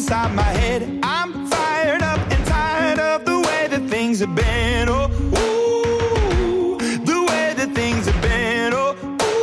inside my head. I'm fired up and tired of the way that things have been. Oh, ooh, the way that things have been. Oh,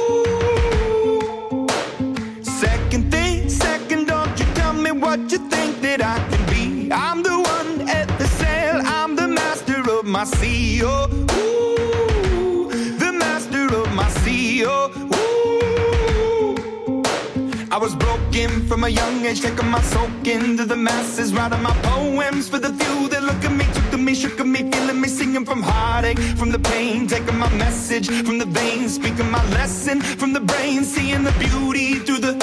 ooh. Second, don't you tell me what you think that I can be. I'm the one at the sail, I'm the master of my sea. Oh, ooh, the master of my sea. Oh, ooh. I was broken from a young age, taking my soak into the masses, writing my poems for the few that look at me, took to me, shook at me, feeling me, singing from heartache, from the pain, taking my message from the veins, speaking my lesson from the brain, seeing the beauty through the...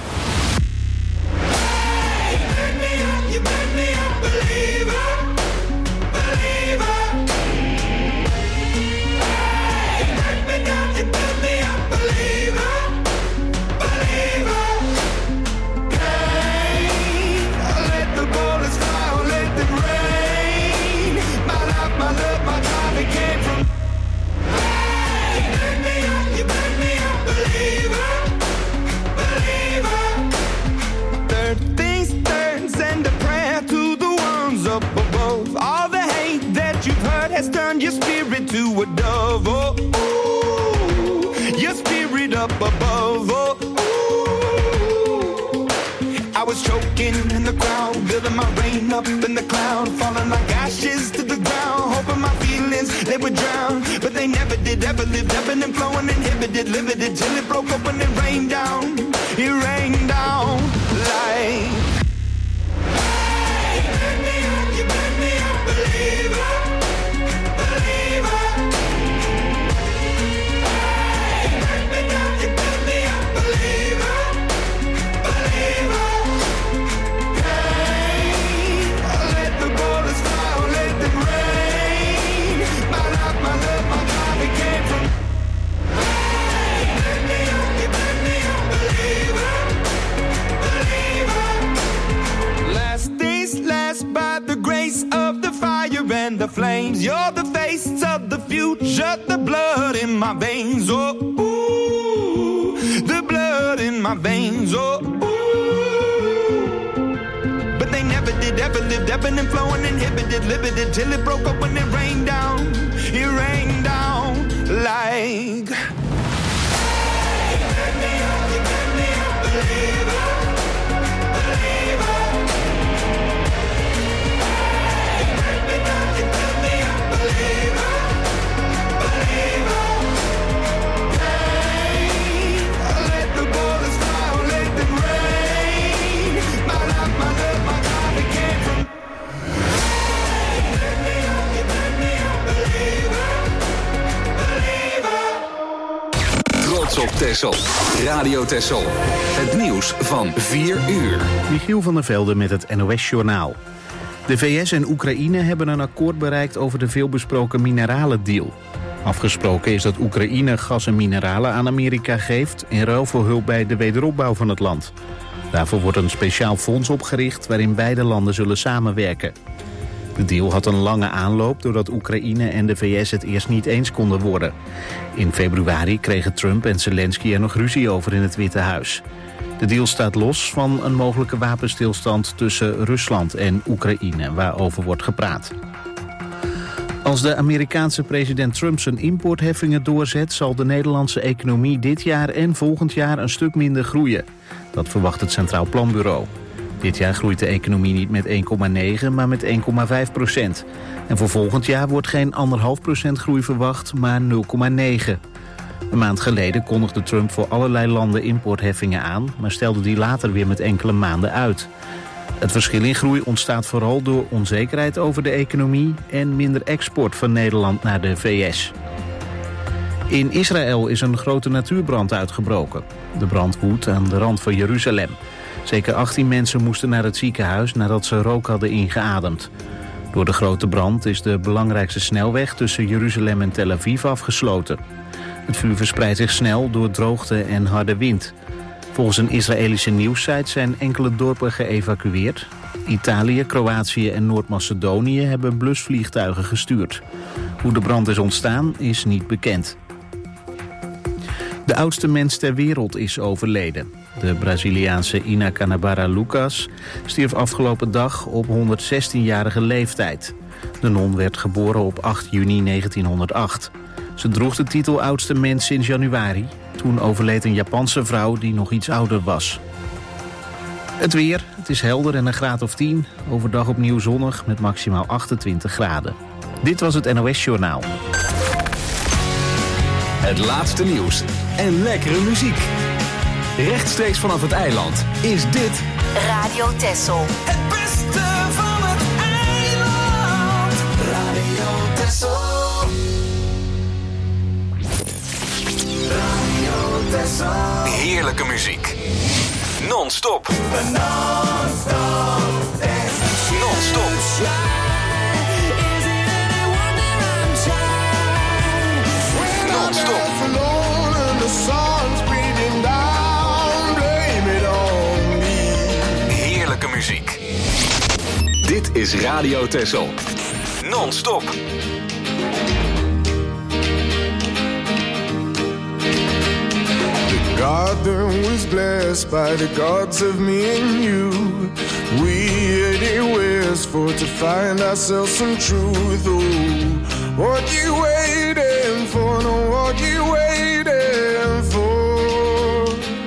Hey, you made me a believer, believer. Hey, you made me down, you made me a believer, believer. Hey, let the bullets fly, let them rain. My life, my love, my drive, it came from. Hey, you made me a believer, believer. Third things third, send a prayer to the ones up above. All the hate that you've heard has turned your spirit to a dove. Oh, ooh, your spirit up above. Oh, ooh. I was choking in the crowd, building my rain up in the cloud, falling like ashes to the ground, hoping my feelings they would drown, but they never did, ever lived, ebbing and flowing, inhibited, limited, till it broke up and it rained down. It rained down like. Hey, you made me a believer, believer. Hey, you made me a believer, believer. Hey, let the bullets fly, let them rain. My life, my love, my drive, it came from. Hey, you made me a believer, believer. Last days last by the grace of the fire and the flames. You're the face of the future, the blood in my veins. Oh, ooh, the blood in my veins. Oh, ooh. But they never did, ever lived, ebbing and flowing, inhibited, limited, till it broke up when it rained down. It rained down like. Hey, you made me a believer, believer. Hey, you made me a believer, believer. Hey, let the bullets fly, let them rain. My life, my love, my drive, it came from. Hey, you made me a believer, believer. Trots op Texel. Radio Texel. Het nieuws van 4 uur. Michiel van der Velde met het NOS-journaal. De VS en Oekraïne hebben een akkoord bereikt over de veelbesproken mineralendeal. Afgesproken is dat Oekraïne gas en mineralen aan Amerika geeft in ruil voor hulp bij de wederopbouw van het land. Daarvoor wordt een speciaal fonds opgericht waarin beide landen zullen samenwerken. De deal had een lange aanloop doordat Oekraïne en de VS het eerst niet eens konden worden. In februari kregen Trump en Zelensky er nog ruzie over in het Witte Huis. De deal staat los van een mogelijke wapenstilstand tussen Rusland en Oekraïne, waarover wordt gepraat. Als de Amerikaanse president Trump zijn importheffingen doorzet, zal de Nederlandse economie dit jaar en volgend jaar een stuk minder groeien. Dat verwacht het Centraal Planbureau. Dit jaar groeit de economie niet met 1,9, maar met 1,5%. En voor volgend jaar wordt geen 1,5% groei verwacht, maar 0,9%. Een maand geleden kondigde Trump voor allerlei landen importheffingen aan, maar stelde die later weer met enkele maanden uit. Het verschil in groei ontstaat vooral door onzekerheid over de economie en minder export van Nederland naar de VS. In Israël is een grote natuurbrand uitgebroken. De brand woedt aan de rand van Jeruzalem. Zeker 18 mensen moesten naar het ziekenhuis nadat ze rook hadden ingeademd. Door de grote brand is de belangrijkste snelweg tussen Jeruzalem en Tel Aviv afgesloten. Het vuur verspreidt zich snel door droogte en harde wind. Volgens een Israëlische nieuwssite zijn enkele dorpen geëvacueerd. Italië, Kroatië en Noord-Macedonië hebben blusvliegtuigen gestuurd. Hoe de brand is ontstaan is niet bekend. De oudste mens ter wereld is overleden. De Braziliaanse Ina Canabara Lucas stierf afgelopen dag op 116-jarige leeftijd. De non werd geboren op 8 juni 1908. Ze droeg de titel oudste mens sinds januari. Toen overleed een Japanse vrouw die nog iets ouder was. Het weer, het is helder en een graad of 10. Overdag opnieuw zonnig met maximaal 28 graden. Dit was het NOS Journaal. Het laatste nieuws en lekkere muziek. Rechtstreeks vanaf het eiland is dit Radio Texel. Het beste van het eiland. Radio Texel. Radio Texel. heerlijke muziek. Non-stop. Non-stop. Non-stop. Non-stop. Heerlijke muziek. Dit is Radio Texel. Non-stop. The garden was blessed by the gods of me and you. We headed westward to find ourselves some truth. Oh, what you waiting for? No, what you waiting for?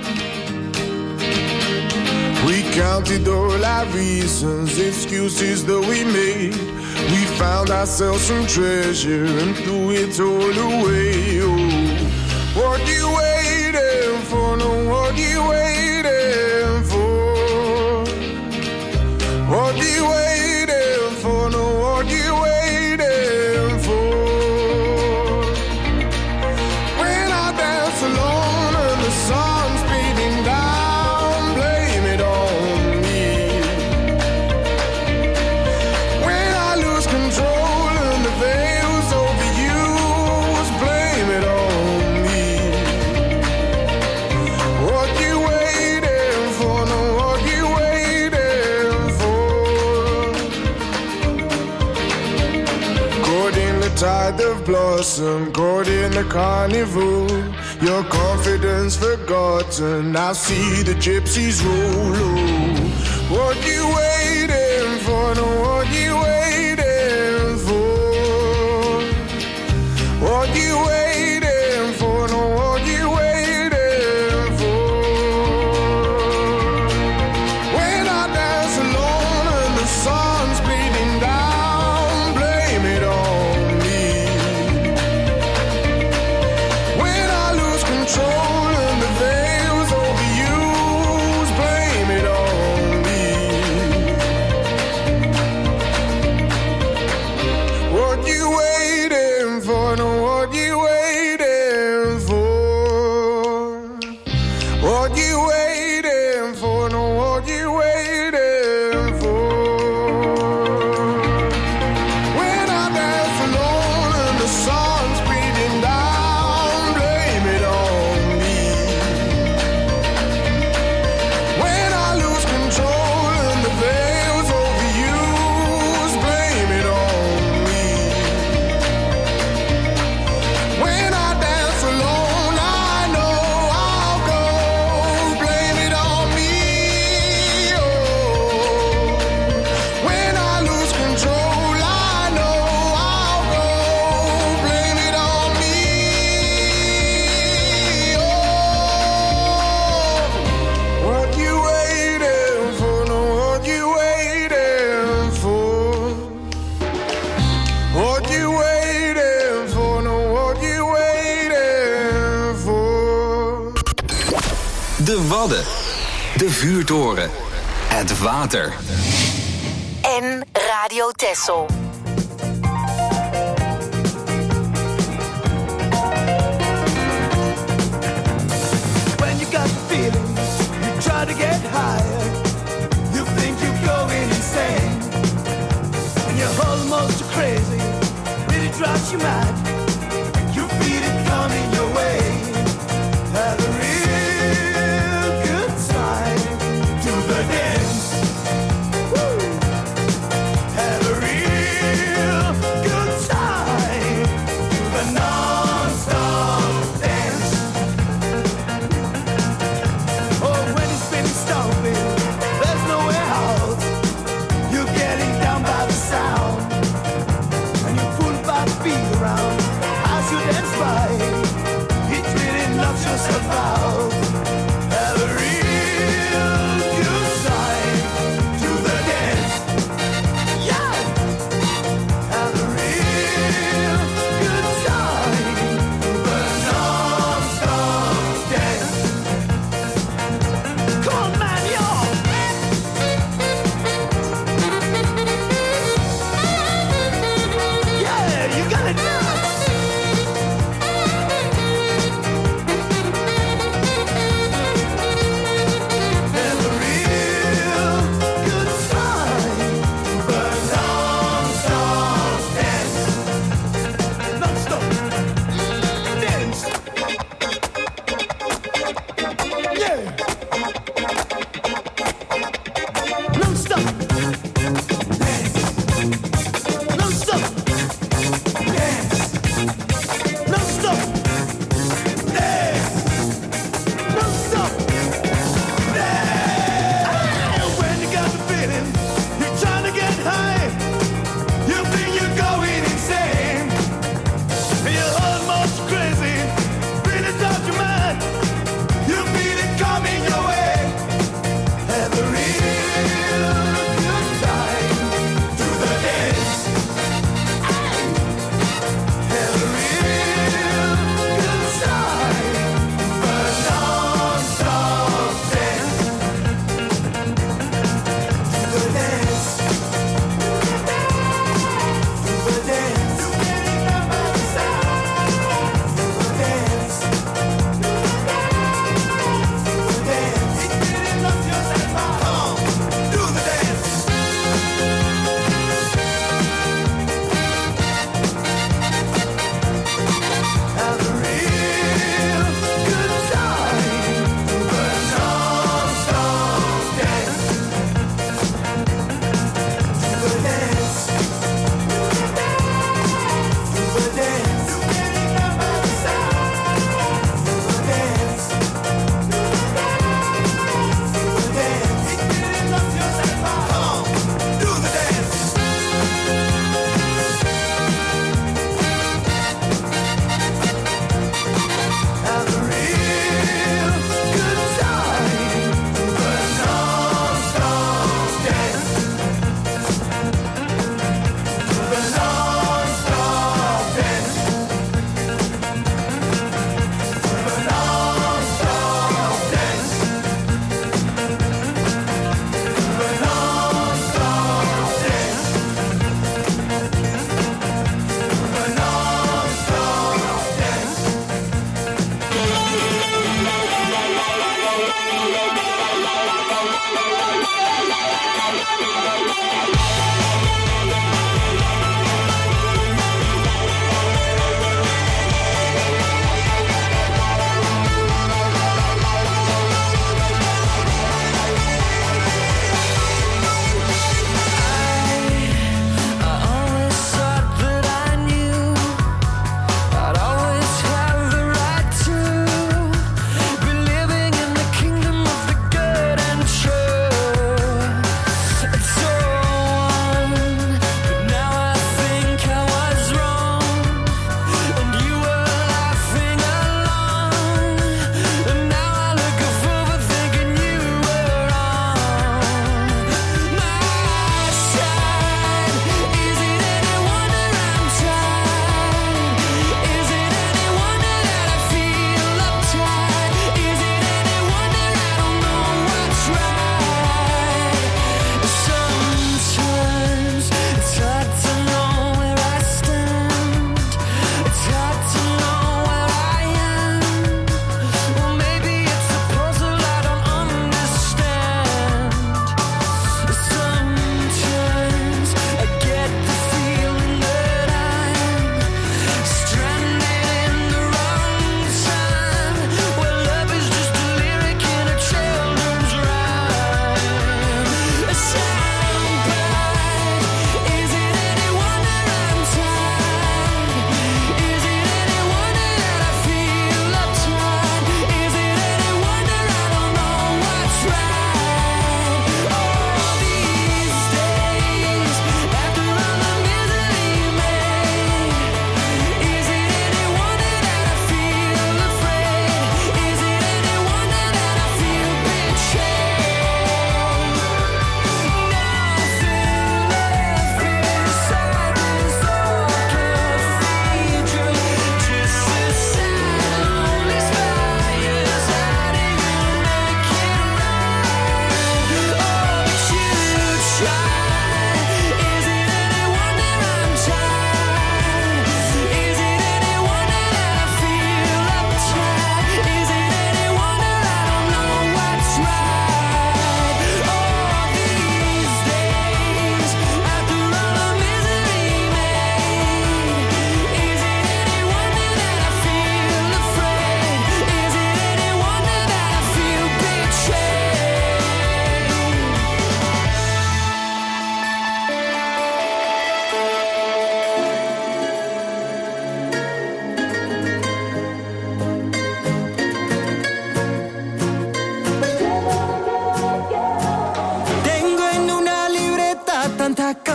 We counted all our reasons, excuses that we made. We found ourselves some treasure and threw it all away. Oh, what you waiting for? No, what you waiting for? What you waiting for? No, what you waiting for? When I dance alone and the sun's beating down, blame it on me. When I lose control and the veil's overused, blame it on me. What you waiting for? No, what you waiting for? Caught in the tide of blossom, caught in the carnival. Your confidence forgotten, I see the gypsies roll. Oh, what you waiting for? No, what you waiting for? What you waiting for? No, what you waiting for? When I dance alone and the sun's bleeding down, blame it on me. When I lose control and the veil's overused, blame it on me. What you waiting for? No, what you waiting for? What you waiting for? No, what you waiting for? When I dance alone and the sun's beating down, blame it on me. When I lose control and the veil's overused, blame it on me. When I dance alone, I know I'll go, blame it on me. Oh, when I lose control, I know I'll go, blame it on me. Oh, what you waiting for? No, what you waiting for? What you waiting for? No, what you waiting for? De Wadden. De vuurtoren. Het water. En Radio Texel. When you got the feeling, you try to get higher. You think you're going insane. And you're almost crazy, really drives you mad. You feel it coming your way. Have a real good time to the dance. Woo! Have a real good time to the non-stop dance. Oh, when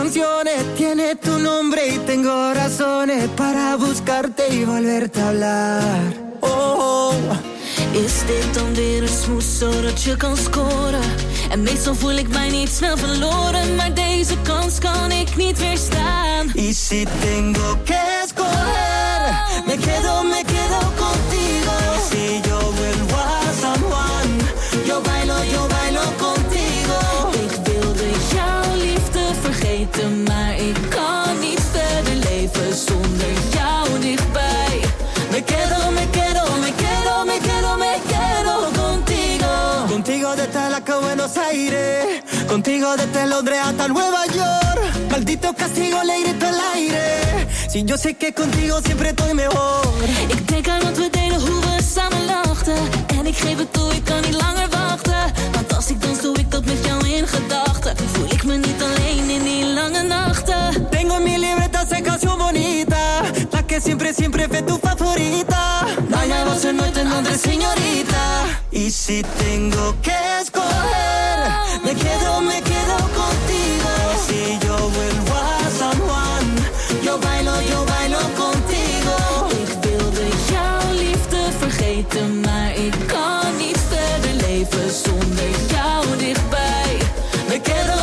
canciones tiene tu nombre y tengo razones para buscarte y volverte a hablar. Oh, is dit dan weer een smoes zodat je kan scoren? En meestal voel ik mij niet snel verloren, maar deze kans kan ik niet weerstaan. Y si tengo que escoger, me quedo contigo. Si yo vuelvo a San Juan, yo bailo contigo. Ik wilde jouw liefde vergeten, maar ik kan niet verder leven zonder jou dichtbij. Me quedo contigo. Contigo desde la que Buenos Aires, contigo desde Londres hasta Nueva York. Maldito castigo, le grito al aire. Si yo sé que contigo siempre estoy mejor. Ik denk aan wat we deden, hoe we samen lachten. En ik geef het toe, ik kan niet langer wachten. Want als ik dans, doe ik dat met jou in gedachten. Voel ik me niet alleen in die lange nachten. Tengo en mi libreta esa canción bonita, la que siempre fue tu favorita. Vaya voz en noche en Londres, señorita. Y si tengo que escoger, me quedo contigo. Si yo vuelvo a San Juan, yo bailo contigo. Ik wilde jouw liefde vergeten, maar ik kan niet verder leven zonder jou dichtbij. Me quedo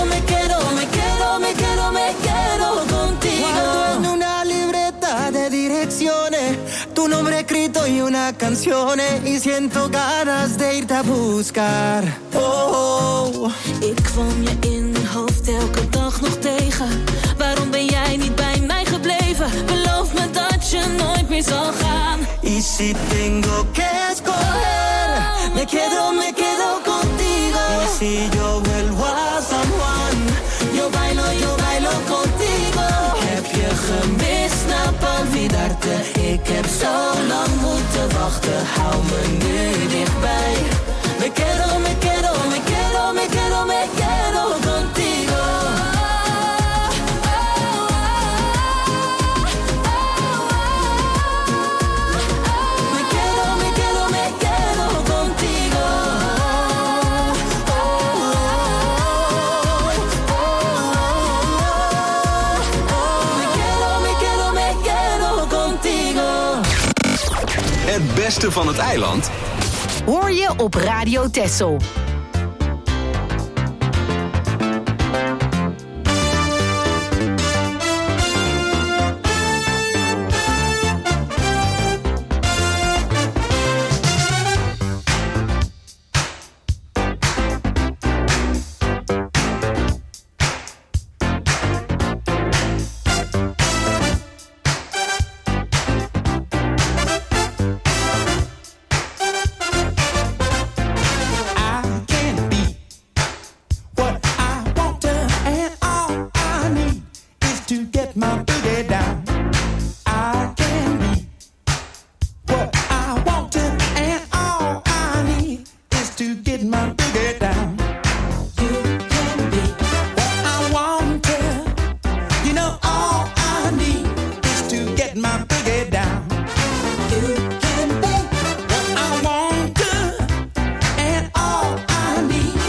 contigo. Guardo en una libreta de direcciones tu nombre escrito y una canción, y siento ganas de irte a buscar. Oh, ik kwam je in mijn hoofd elke dag nog tegen. Waarom ben jij niet bij mij gebleven? Beloof me dat je nooit meer zal gaan. Y si tengo que escoger, me quedo contigo. Y si yo vuelvo a San Juan, yo bailo contigo. Heb je gemist, na olvidarte? Ik heb zo lang moeten wachten, hou me nu dichtbij. Me quedo contigo. Het beste van het eiland hoor je op Radio Texel.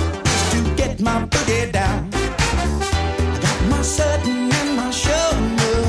My boogie down. Got my satin and my shoulder.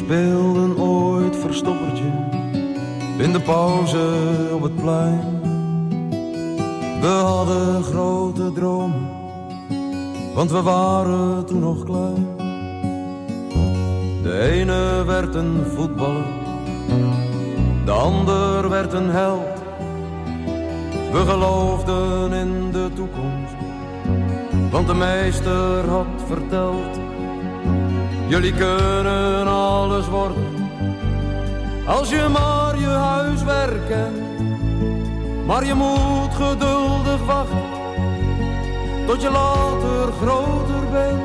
speelden ooit verstoppertje in de pauze op het plein. We hadden grote dromen, want we waren toen nog klein. De ene werd een voetballer, de ander werd een held. We geloofden in de toekomst, want de meester had verteld: jullie kunnen alles worden, als je maar je huiswerk kent. Maar je moet geduldig wachten, tot je later groter bent.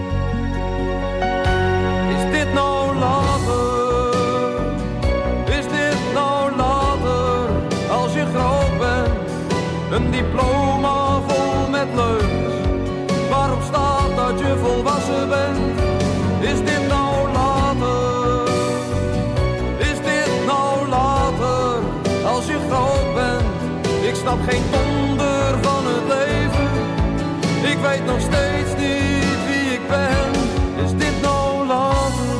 Is dit nou later? Is dit nou later? Als je groot bent, een diploma vol met leugens, waarop staat dat je volwassen bent. Is dit nou later? Is dit nou later? Als je groot bent, ik snap geen donder van het leven. Ik weet nog steeds niet wie ik ben. Is dit nou later?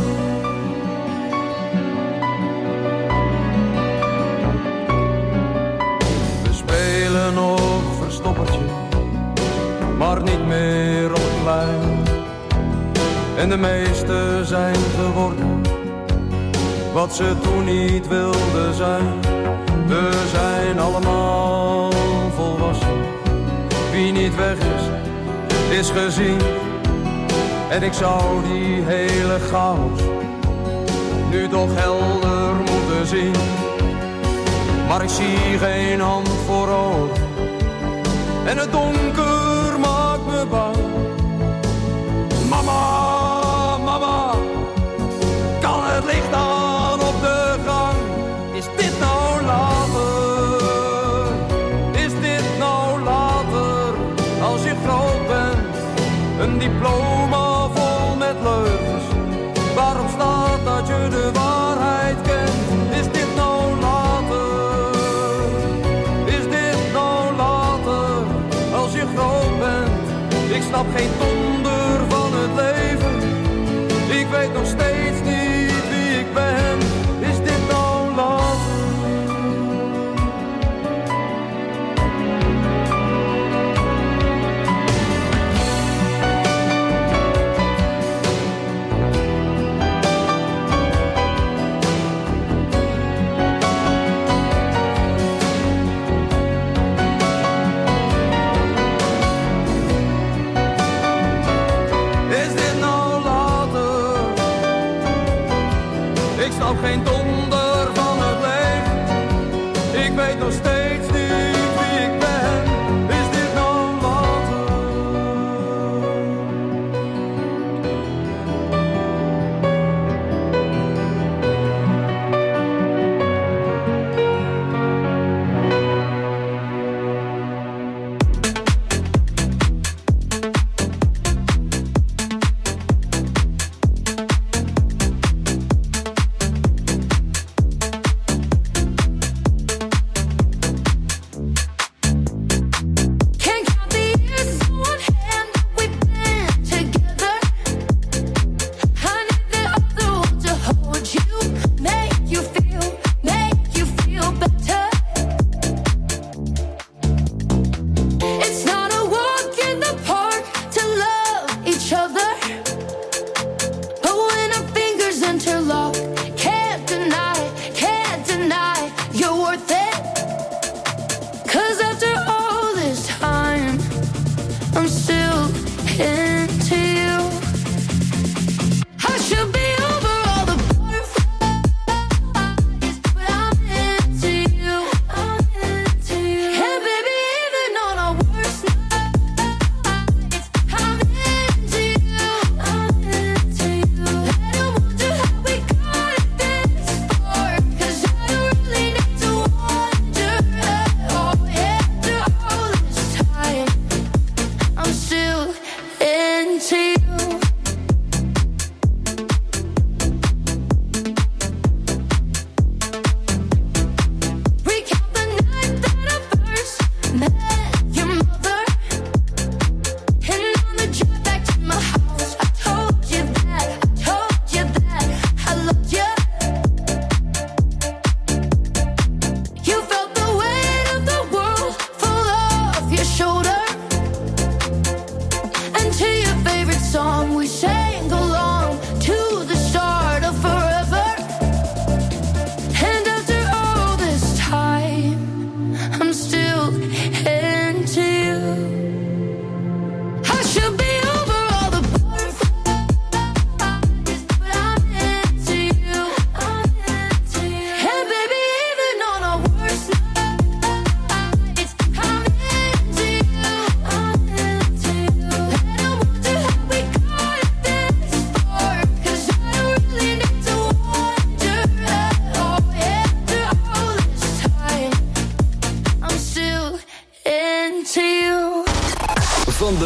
We spelen nog verstoppertje, maar niet meer op het plein. En de meesten zijn geworden wat ze toen niet wilden zijn. We zijn allemaal volwassen. Wie niet weg is, is gezien. En ik zou die hele chaos nu toch helder moeten zien. Maar ik zie geen hand voor ogen en het donker maakt me bang. Mama, mama, kan het licht aan op de gang? Is dit nou later? Is dit nou later? Als je groot bent, een diploma vol met leugens, waarop staat dat je de waarheid kent. Is dit nou later? Is dit nou later? Als je groot bent, ik snap geen donder van het leven. Ik weet nog steeds niet wie ik ben. Is dit nou later? Geen donder van het leven. Ik weet nog steeds niet wie ik ben. Is dit nou later? I loved you.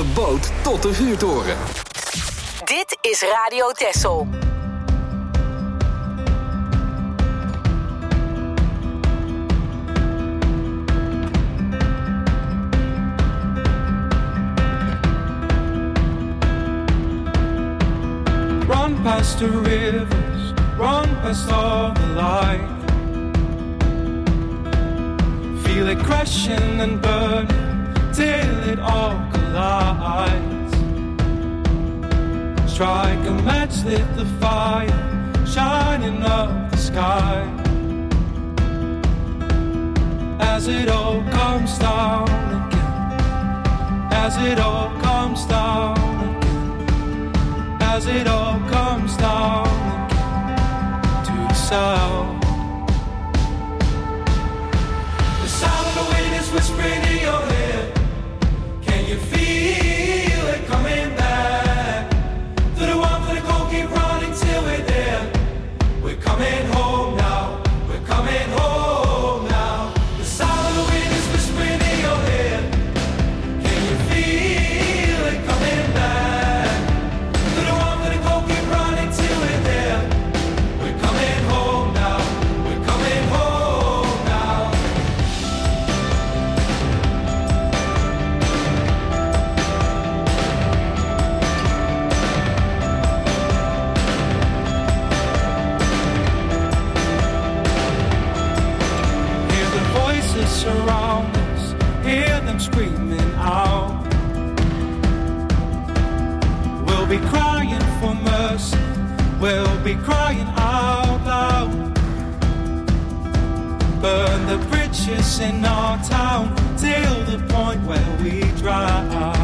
de boot tot de vuurtoren. Dit is Radio Texel. Run past the rivers, run past all the light. Feel it crashing and burning till it all collides. Strike a match, lit the fire, shining up the sky. As it all comes down again, as it all comes down again, as it all comes down again to the sound. The sound of the wind is whispering in your head. Can you feel it coming back? To the one for the cold, keep running till we're there. We're coming home now, we're coming home now. The sound of the wind is whispering in your head. Can you feel it coming back? To the one for the cold, keep running till we're there. We're coming home now, we're coming home now. Hear the voices surround us, hear them screaming out. We'll be crying for mercy, we'll be crying out loud. Burn the bridges in our town till the point where we drown.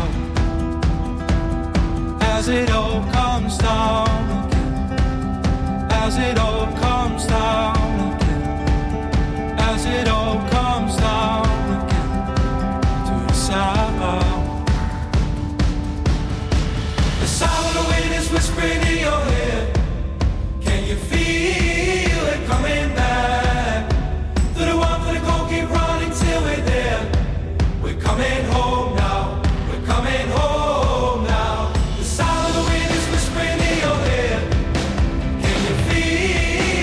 As it all comes down again, as it all comes down again, as it all comes down again to the sound. The sound of the wind is whispering in your head. Can you feel it coming back? To the one for the cold, keep running till we're there. We're coming home now, we're coming home now. The sound of the wind is whispering in your head. Can you feel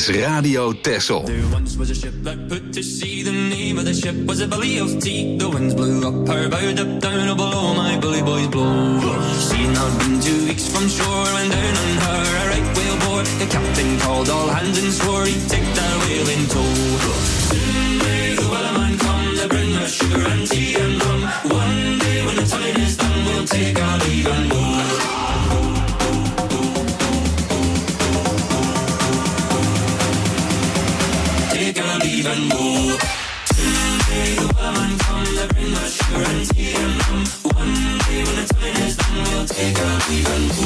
is Radio Texel. There once was a ship that put to sea. The name of the ship was a Billy of Tea. The winds blew up her bow, up down below my bully boys blow. She had not been 2 weeks from shore when down on her a right whale bore. The captain called all hands and swore he'd take that whale in tow. Soon may the wellerman come to bring us sugar and tea and rum. One day when the tide is done, we'll take our leave and go. Leave and go. Someday the wellerman come to bring us sugar and tea and rum. One day when the time is done, we'll take our leave and go.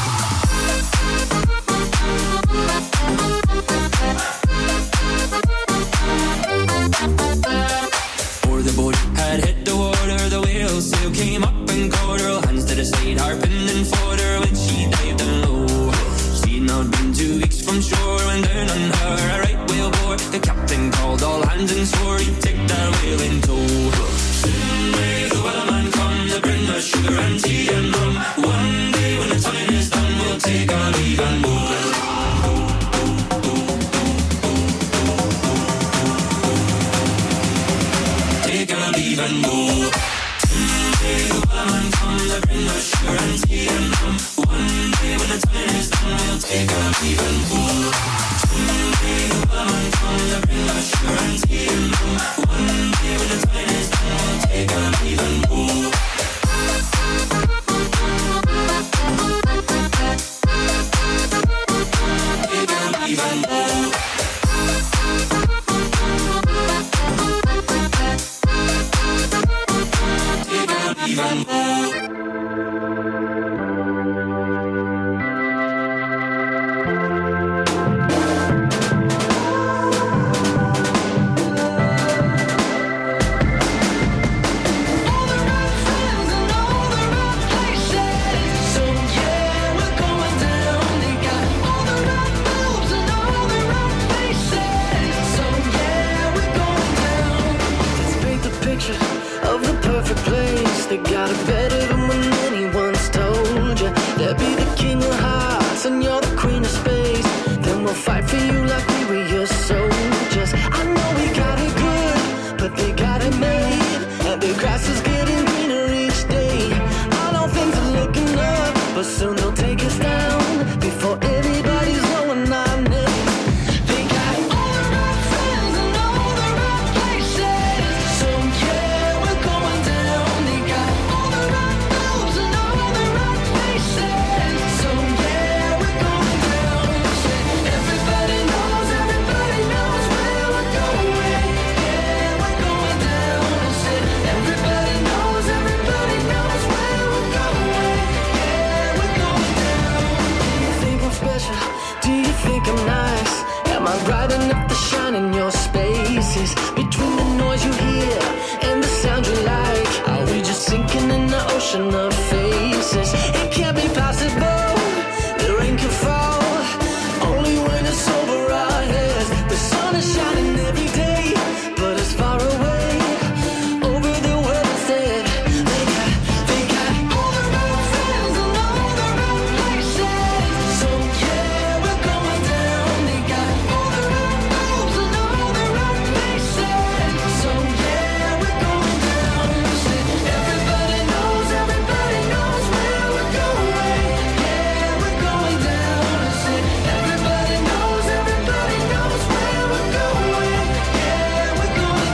Before the boat had hit the water, the whale sail came up and caught her. Hands to the side, harping and fought her when she dived down low. She'd not been 2 weeks from shore when down on her a right whale bore. The captain called all hands and swore he'd take that whale in tow. Soon may the wellerman come to bring us sugar and tea and rum. One day when the time is done, we'll take our leave and go. Take our leave and go. Someday the wellerman come to bring us sugar and tea and rum. One day when the time is done, we'll take our leave and go. Someday the wellerman come to bring us sugar and tea and rum. One day when the time is done, we'll take our leave and go. Take our leave and go. Take our leave and go. They got it better than when anyone's told you. They'll be the king of hearts and you're the queen of space. Then we'll fight for you like we were your soldiers. I know we got it good, but they got it made. And the grass is getting greener each day. I know things are looking up, but soon they'll take us down before anybody's knowing our name. They got all the right friends and all the right places. So yeah, we're going down. They got all the right moves and all the right places. So yeah, we're going down. Everybody knows where we're going. Yeah, we're going down. Everybody knows where we're going. Yeah, we're going down. Do you think I'm special? Do you think I'm nice? Am I bright enough to shine in your spaces? Between the noise you hear and the sound you like, are we just sinking in the ocean of faces? It can't be possible, the rain can fall only when it's over our heads. The sun is shining every day, but it's far away over the world instead. They got all the right friends and all the right places. So yeah, we're going down. They got all the right moves and all the right places. So yeah, we're going down. Everybody knows where we're going. Yeah, we're going down. Everybody knows where we're going. Yeah, we're going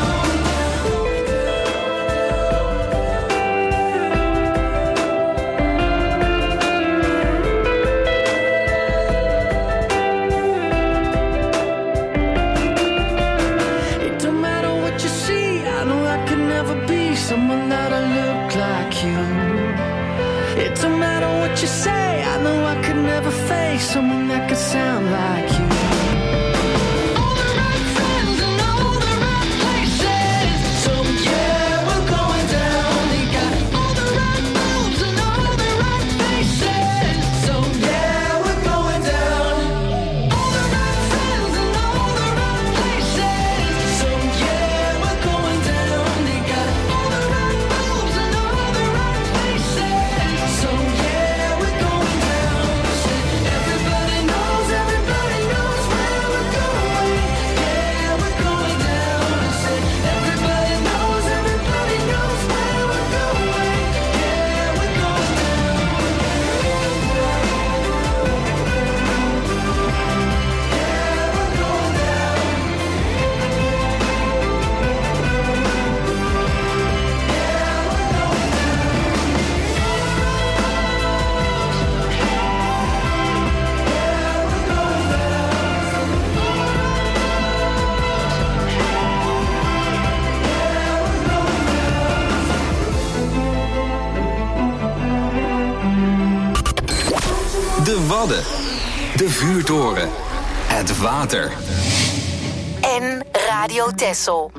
down. It don't matter what you see. I know I could never be someone that'll look like you. It don't matter what you say. I know I could never face someone that could sound like you. All the right friends and all the right places. So yeah, we're going down. They got all the right moves and all the right faces. So yeah, we're going down. All the right friends and all the right places. So yeah, we're going down. They got all the right moves and all the right faces. So yeah, we're going down. Everybody knows where we're going. Wadden. De vuurtoren. Het water. En Radio Texel.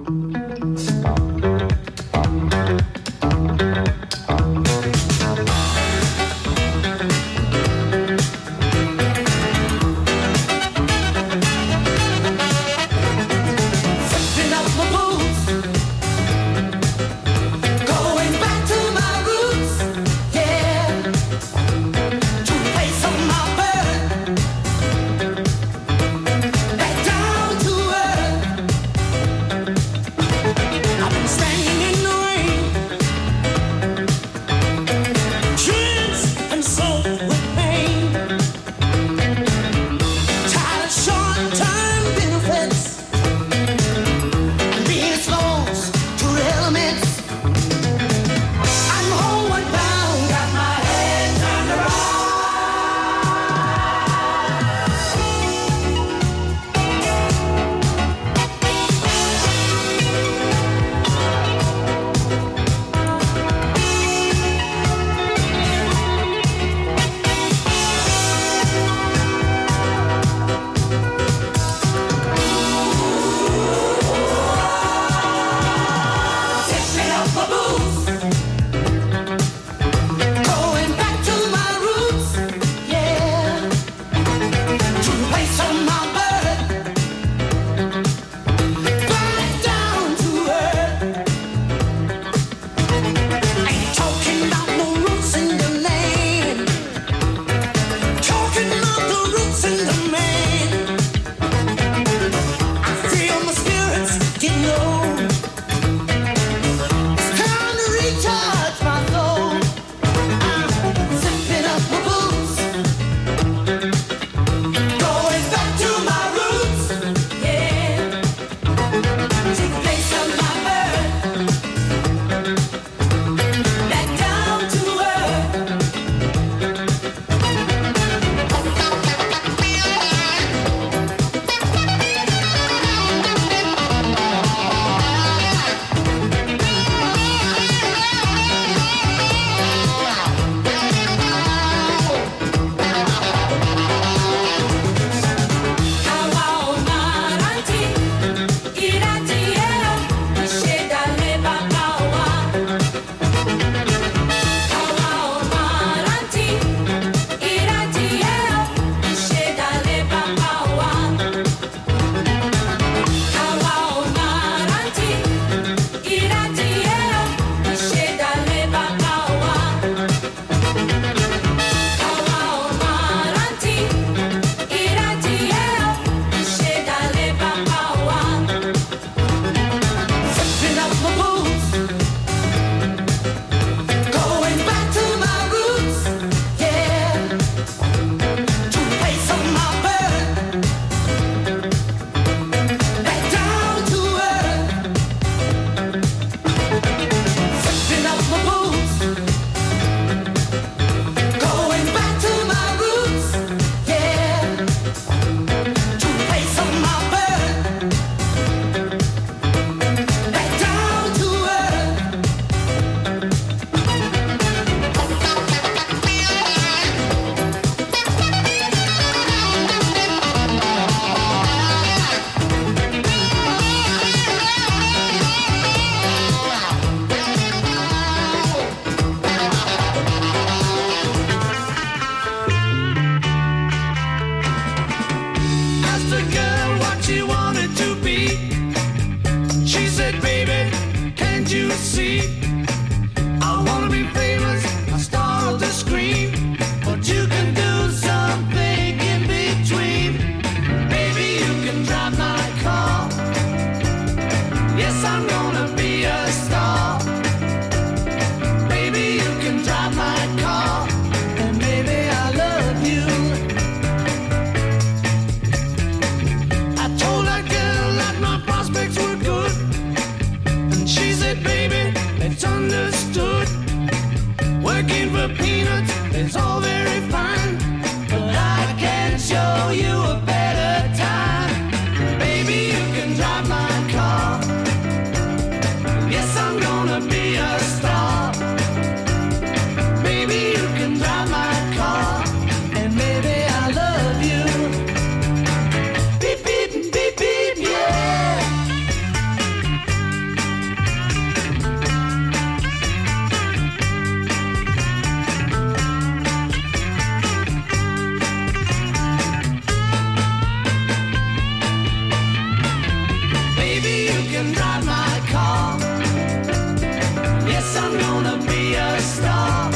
can drive my car. Yes, I'm gonna be a star.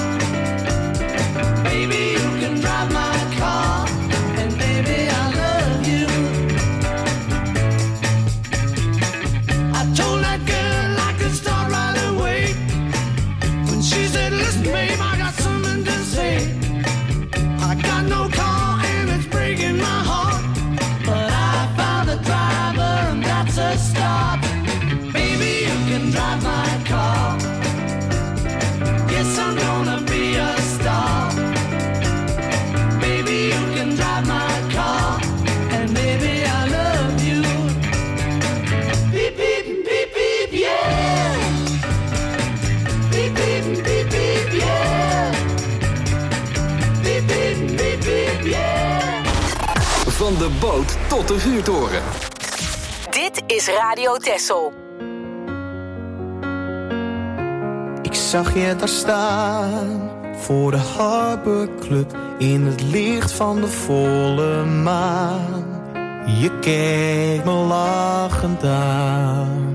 Baby, you can drive my car. And baby, I love you. I told that girl I could start right away. When she said, listen, babe, I got something to say. I got no car and it's breaking my heart. But I found a driver and that's a start. Baby, you can drive my car. Yes, I'm gonna be a star. Baby, you can drive my car. And baby, I love you. Beep, beep, beep, beep, yeah. Beep, beep, beep, beep, yeah. Beep, beep, beep, beep, yeah. Van de boot tot de vuurtoren. Dit is Radio Texel. Ik zag je daar staan voor de Harbor Club in het licht van de volle maan. Je keek me lachend aan.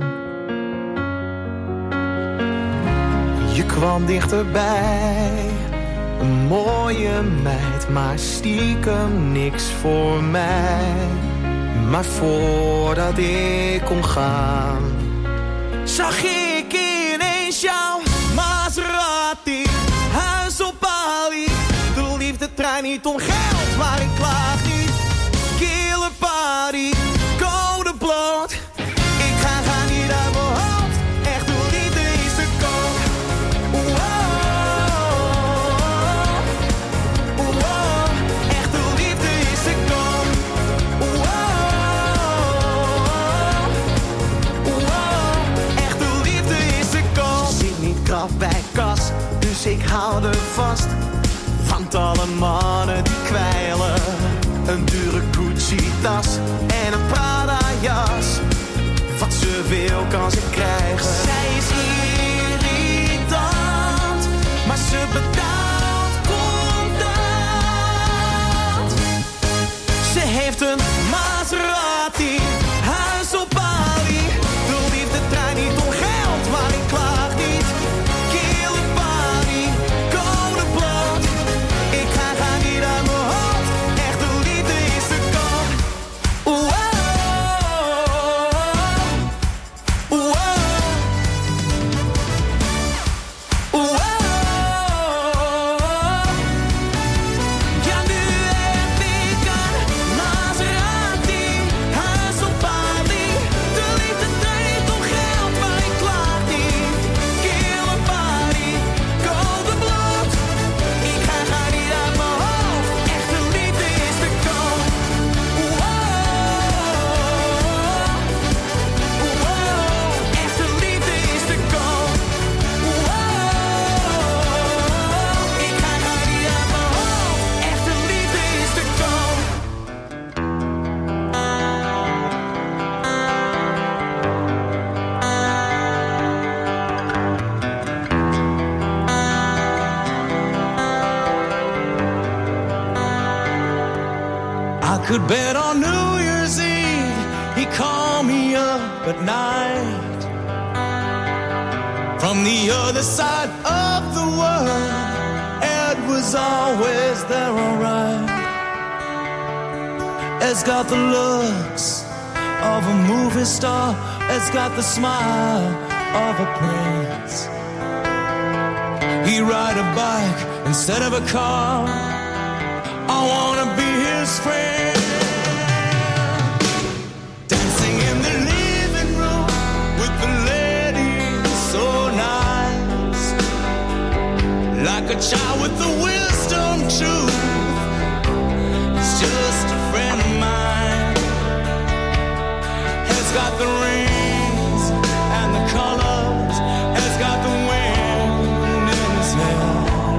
Je kwam dichterbij, een mooie meid, maar stiekem niks voor mij. Maar voordat ik kon gaan, zag ik ineens jouw Maserati, huis op Bali. De liefdetrein niet om geld, maar ik klaag niet. Kille party, code bloot. Ik ga niet uit mijn hoofd. Echt de liefde is te koop. Echt de liefde is te koop. Echt de liefde is te koop. Zit niet krap bij kas, dus ik hou er vast. Want alle mannen die kwijlen. Een dure Gucci-tas en een Prada-jas. Wat ze wil kan ze krijgen. Zij is irritant, maar ze betaalt contant. Ze heeft een Maserati, huis op Bali. De liefdetrein niet om geld, maar ik klaag niet. Kille party, code bloot. Ik ga niet uit mijn hoofd. Echt de liefde is te koop. Ja, nu heb ik een Maserati, huis op Bali. De liefdetrein niet om geld, maar ik klaag niet. Kille party, code bloot. Ik ga niet uit mijn hoofd. Echt de liefde is te koop. Echt de liefde is te koop. Ik ga niet uit mijn hoofd. Echt de liefde is te koop. I could bet on New Year's Eve he called me up at night from the other side of the world. Ed was always there, alright. Ed's got the looks of a movie star. Ed's got the smile of a prince. He'd ride a bike instead of a car. I wanna be his friend. Dancing in the living room with the ladies, so nice. Like a child with the wisdom truth. He's just a friend of mine. He's got the rings and the colors. He's got the wind in his hair.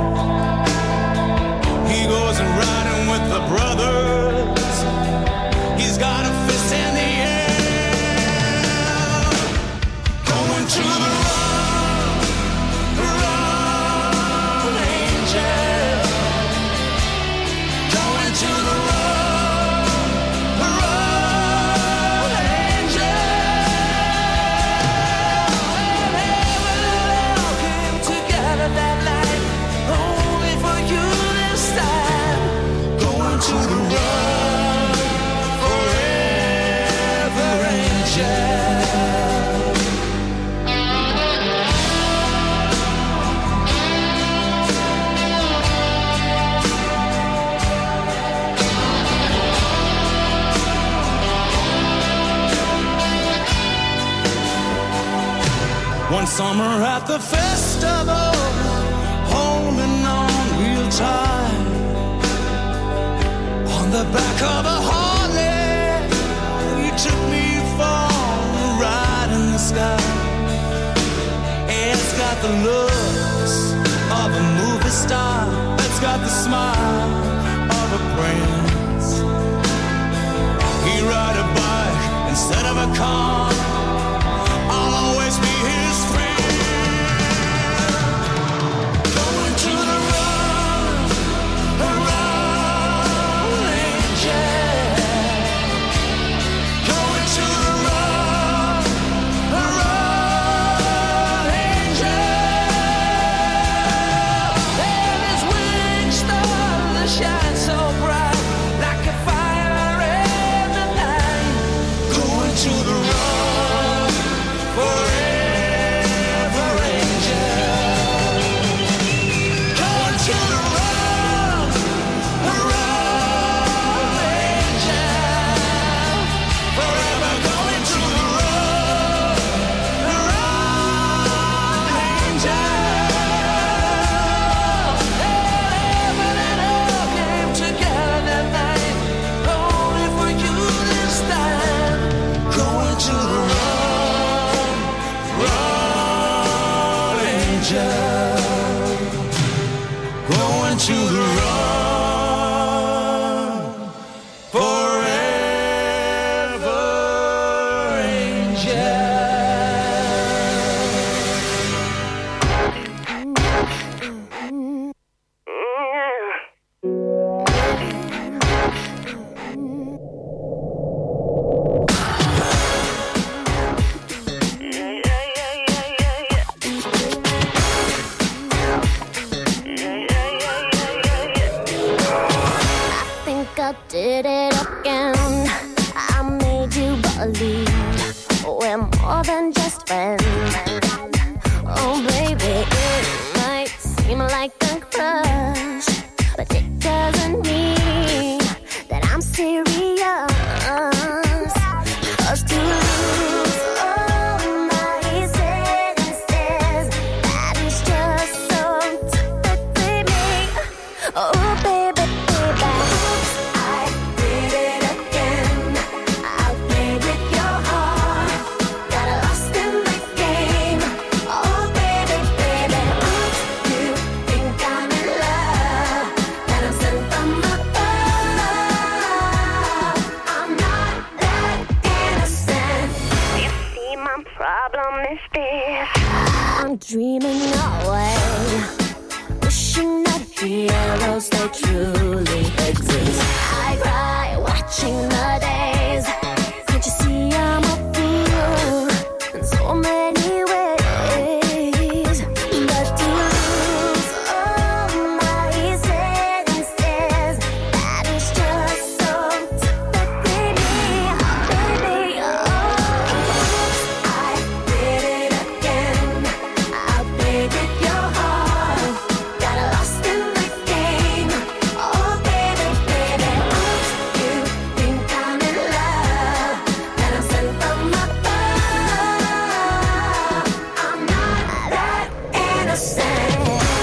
He goes and riding with the brothers. He's got a fist in the air. Going to the road, angel. Going to the road, angel. One summer at the festival, holding on real tight, on the back of a Harley, you took me for a ride in the sky. It's got the looks of a movie star, it's got the smile of a prince. He ride a bike instead of a car, I'll always be his friend. Going to the rolling jet. Going to the rolling jet. And his wings start to shine so bright, like a fire in the night. Going to the forever angel. Going to the angel. Forever going to the angel. Heaven and hell came together that night, only for you this time. Going to the going to the run forever angel. I did it again. I made you believe we're more than just friends. Oh baby, it might seem like a crush, but it doesn't mean that I'm serious. 'Cause to lose all my senses, that is just so typically me. Oh baby, baby, I did it again. I played with your heart, got lost in the game. Oh baby, baby, you think I'm in love, that I'm sent from above. I'm not that innocent. You see, my problem is this: I'm dreaming away, wishing that heroes they truly exist. I cry watching the days. Can't you see I'm a fool in so many ways? But to lose all my senses, that is just so typically me, baby. Oh, I did it again. I played with your heart, got lost in the game. Oh baby, baby, you think I'm in love, that I'm sent from above. I'm not that innocent.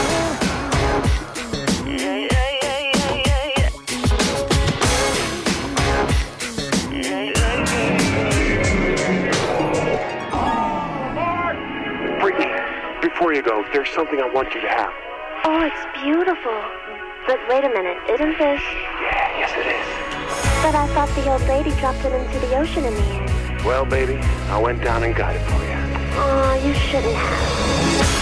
Brittany, before you go, there's something I want you to have. Oh, it's beautiful. But wait a minute, isn't this? Yeah, yes it is. But I thought the old lady dropped it into the ocean in the end. Well, baby, I went down and got it for you. Oh, you shouldn't have.